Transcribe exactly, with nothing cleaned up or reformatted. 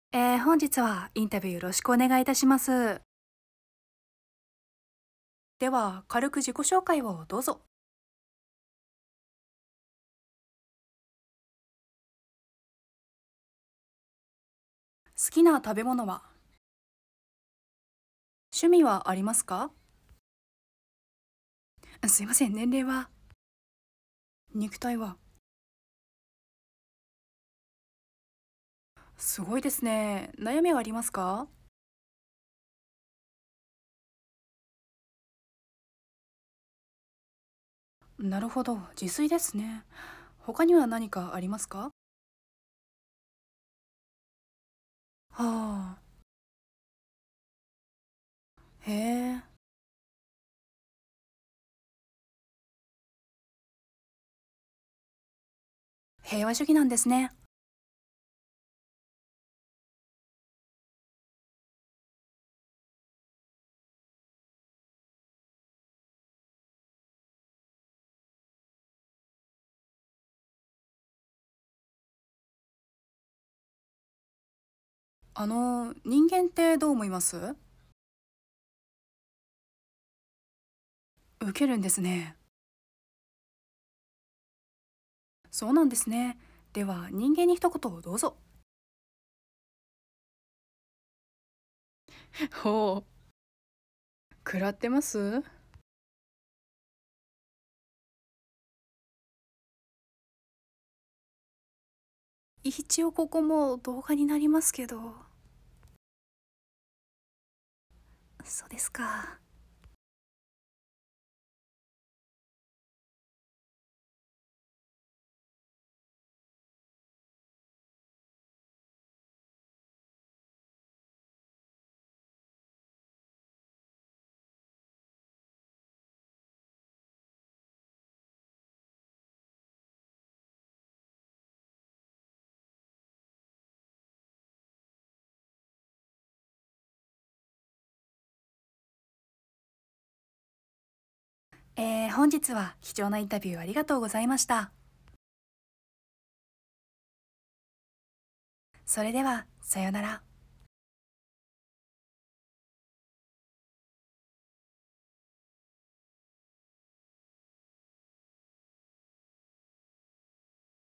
えー、本日はインタビューよろしくお願いいたします。では、軽く自己紹介をどうぞ。好きな食べ物は？趣味はありますか？あすいません、年齢は？肉体は？すごいですね。悩みはありますか？なるほど、自炊ですね。他には何かありますか？はあ、へえ、平和主義なんですね。あの、人間ってどう思います？受けるんですね。そうなんですね。では、人間に一言をどうぞ。ほう、食らってます？一応ここも動画になりますけど。そうですか。えー、本日は貴重なインタビューありがとうございました。それでは、さようなら。